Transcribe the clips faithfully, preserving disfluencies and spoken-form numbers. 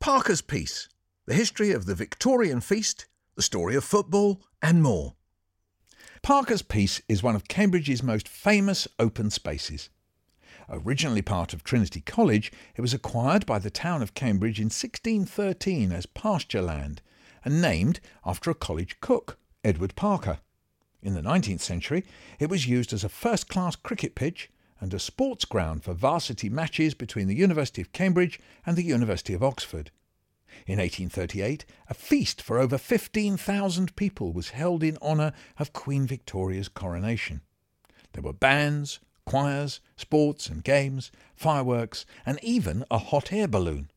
Parker's Piece, the history of the Victorian feast, the story of football, and more. Parker's Piece is one of Cambridge's most famous open spaces. Originally part of Trinity College, it was acquired by the town of Cambridge in sixteen thirteen as pasture land and named after a college cook, Edward Parker. In the nineteenth century, it was used as a first-class cricket pitch and a sports ground for varsity matches between the University of Cambridge and the University of Oxford. In eighteen thirty-eight, a feast for over fifteen thousand people was held in honour of Queen Victoria's coronation. There were bands, choirs, sports and games, fireworks, and even a hot air balloon.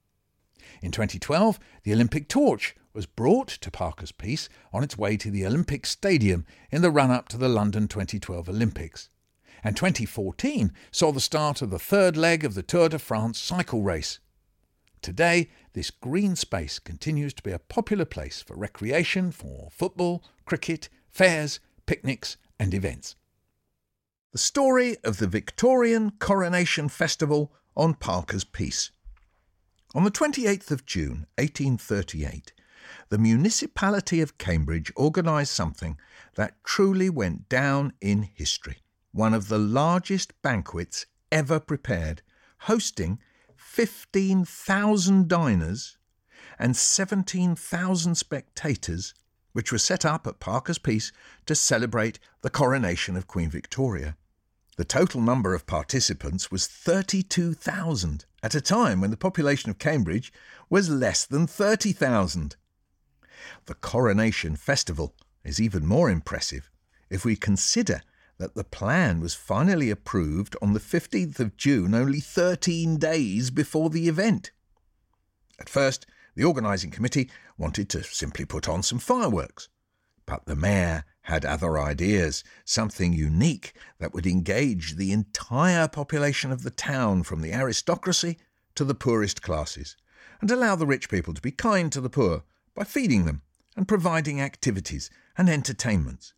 In twenty twelve, the Olympic torch was brought to Parker's Piece on its way to the Olympic Stadium in the run-up to the London twenty twelve Olympics. And twenty fourteen saw the start of the third leg of the Tour de France cycle race. Today, this green space continues to be a popular place for recreation for football, cricket, fairs, picnics and events. The story of the Victorian Coronation Festival on Parker's Piece. On the twenty-eighth of June, eighteen thirty-eight, the municipality of Cambridge organised something that truly went down in history. One of the largest banquets ever prepared, hosting fifteen thousand diners and seventeen thousand spectators, which was set up at Parker's Piece to celebrate the coronation of Queen Victoria. The total number of participants was thirty-two thousand, at a time when the population of Cambridge was less than thirty thousand. The Coronation Festival is even more impressive if we consider that the plan was finally approved on the fifteenth of June, only thirteen days before the event. At first, the organising committee wanted to simply put on some fireworks, but the mayor had other ideas, something unique that would engage the entire population of the town, from the aristocracy to the poorest classes, and allow the rich people to be kind to the poor by feeding them and providing activities and entertainments.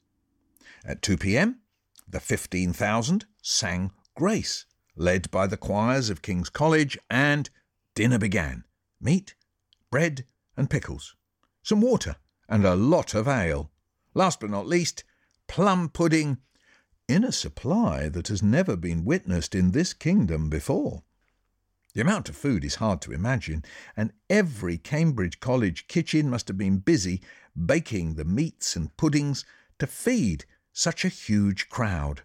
At two p.m, the fifteen thousand sang Grace, led by the choirs of King's College, and dinner began. Meat, bread and pickles, some water and a lot of ale. Last but not least, plum pudding, in a supply that has never been witnessed in this kingdom before. The amount of food is hard to imagine, and every Cambridge College kitchen must have been busy baking the meats and puddings to feed such a huge crowd.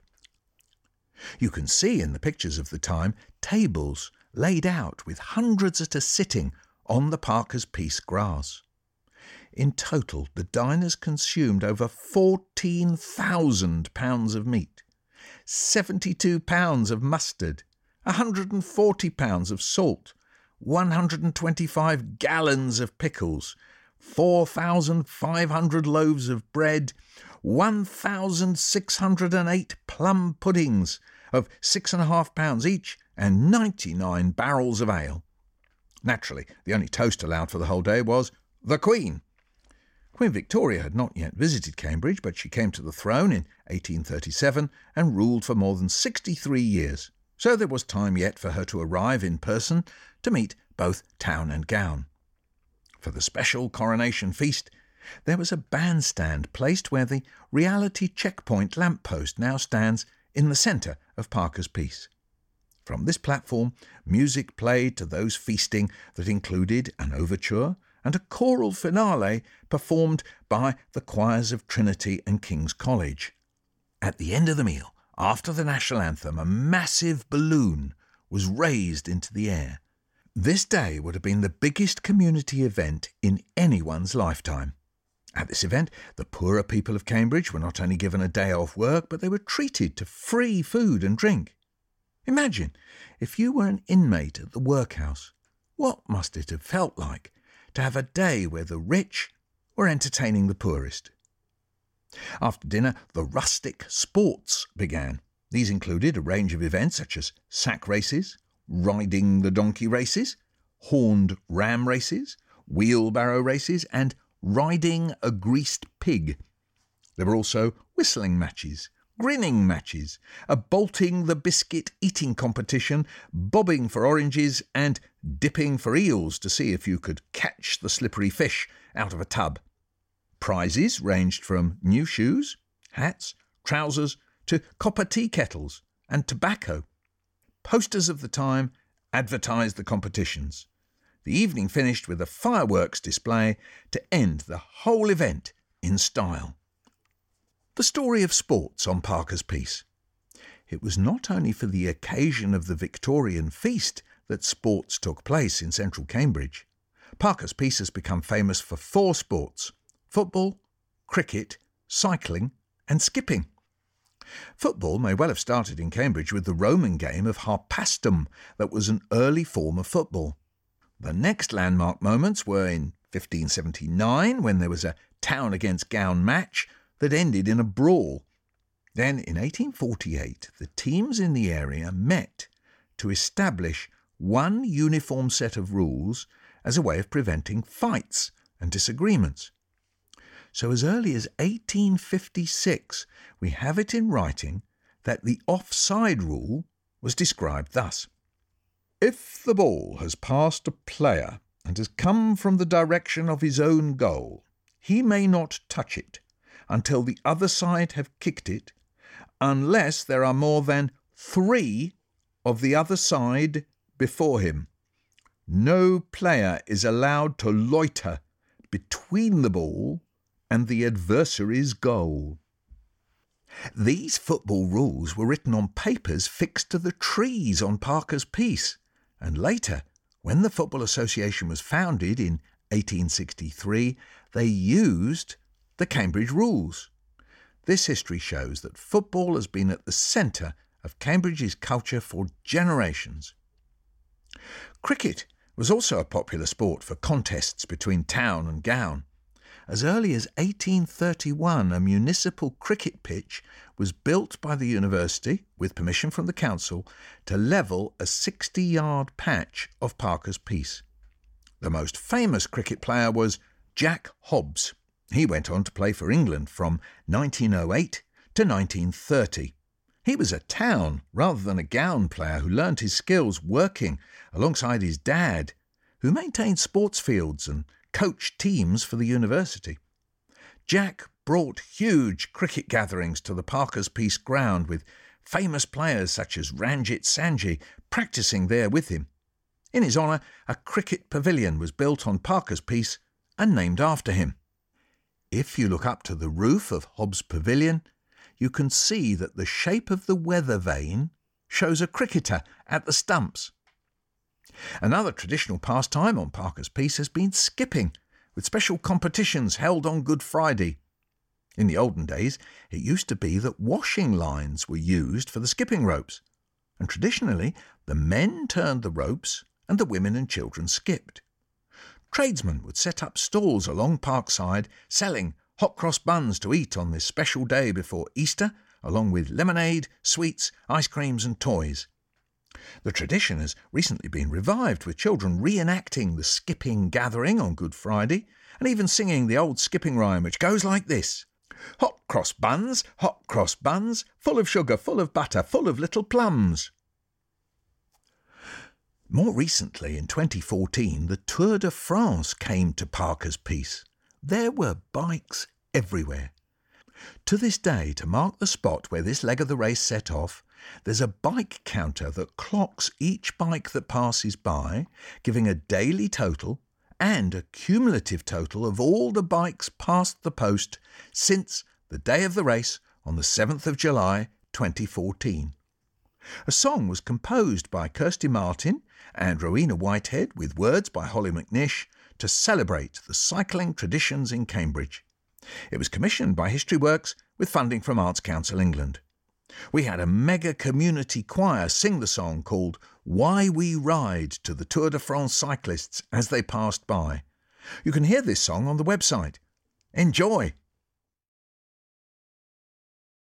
You can see in the pictures of the time tables laid out with hundreds at a sitting on the Parker's Piece grass. In total, the diners consumed over fourteen thousand pounds of meat, seventy-two pounds of mustard, one hundred forty pounds of salt, one hundred twenty-five gallons of pickles, four thousand five hundred loaves of bread, one thousand six hundred eight plum puddings of six and a half pounds each, and ninety-nine barrels of ale. Naturally, the only toast allowed for the whole day was the Queen. Queen Victoria had not yet visited Cambridge, but she came to the throne in eighteen thirty-seven and ruled for more than sixty-three years, so there was time yet for her to arrive in person to meet both town and gown. For the special coronation feast, there was a bandstand placed where the reality checkpoint lamppost now stands in the centre of Parker's Piece. From this platform, music played to those feasting that included an overture and a choral finale performed by the choirs of Trinity and King's College. At the end of the meal, after the national anthem, a massive balloon was raised into the air. This day would have been the biggest community event in anyone's lifetime. At this event, the poorer people of Cambridge were not only given a day off work, but they were treated to free food and drink. Imagine if you were an inmate at the workhouse. What must it have felt like to have a day where the rich were entertaining the poorest? After dinner, the rustic sports began. These included a range of events such as sack races, riding the donkey races, horned ram races, wheelbarrow races, and riding a greased pig. There were also whistling matches, grinning matches, a bolting the biscuit eating competition, bobbing for oranges and dipping for eels to see if you could catch the slippery fish out of a tub. Prizes ranged from new shoes, hats, trousers to copper tea kettles and tobacco. Posters of the time advertised the competitions. The evening finished with a fireworks display to end the whole event in style. The story of sports on Parker's Piece. It was not only for the occasion of the Victorian feast that sports took place in central Cambridge. Parker's Piece has become famous for four sports: football, cricket, cycling and skipping. Football may well have started in Cambridge with the Roman game of harpastum that was an early form of football. The next landmark moments were in fifteen seventy-nine, when there was a town against gown match that ended in a brawl. Then in eighteen forty-eight, the teams in the area met to establish one uniform set of rules as a way of preventing fights and disagreements. So as early as eighteen fifty-six, we have it in writing that the offside rule was described thus: "If the ball has passed a player and has come from the direction of his own goal, he may not touch it until the other side have kicked it, unless there are more than three of the other side before him. No player is allowed to loiter between the ball and the adversary's goal." These football rules were written on papers fixed to the trees on Parker's Piece, and later, when the Football Association was founded in eighteen sixty-three, they used the Cambridge rules. This history shows that football has been at the centre of Cambridge's culture for generations. Cricket was also a popular sport for contests between town and gown. As early as eighteen thirty-one, a municipal cricket pitch was built by the university, with permission from the council, to level a sixty-yard patch of Parker's Piece. The most famous cricket player was Jack Hobbs. He went on to play for England from nineteen oh eight to nineteen thirty. He was a town rather than a gown player who learnt his skills working alongside his dad, who maintained sports fields and coached teams for the university. Jack brought huge cricket gatherings to the Parker's Piece ground, with famous players such as Ranjit Sanji practising there with him. In his honour, a cricket pavilion was built on Parker's Piece and named after him. If you look up to the roof of Hobbs Pavilion, you can see that the shape of the weather vane shows a cricketer at the stumps. Another traditional pastime on Parker's Piece has been skipping, with special competitions held on Good Friday. In the olden days, it used to be that washing lines were used for the skipping ropes, and traditionally the men turned the ropes and the women and children skipped. Tradesmen would set up stalls along Parkside selling hot cross buns to eat on this special day before Easter, along with lemonade, sweets, ice creams and toys. The tradition has recently been revived, with children reenacting the skipping gathering on Good Friday and even singing the old skipping rhyme, which goes like this: "Hot cross buns, hot cross buns, full of sugar, full of butter, full of little plums." More recently, in twenty fourteen, the Tour de France came to Parker's Piece. There were bikes everywhere. To this day, to mark the spot where this leg of the race set off, there's a bike counter that clocks each bike that passes by, giving a daily total and a cumulative total of all the bikes past the post since the day of the race on the seventh of July twenty fourteen. A song was composed by Kirsty Martin and Rowena Whitehead, with words by Holly McNish, to celebrate the cycling traditions in Cambridge. It was commissioned by History Works with funding from Arts Council England. We had a mega community choir sing the song called "Why We Ride" to the Tour de France cyclists as they passed by. You can hear this song on the website. Enjoy!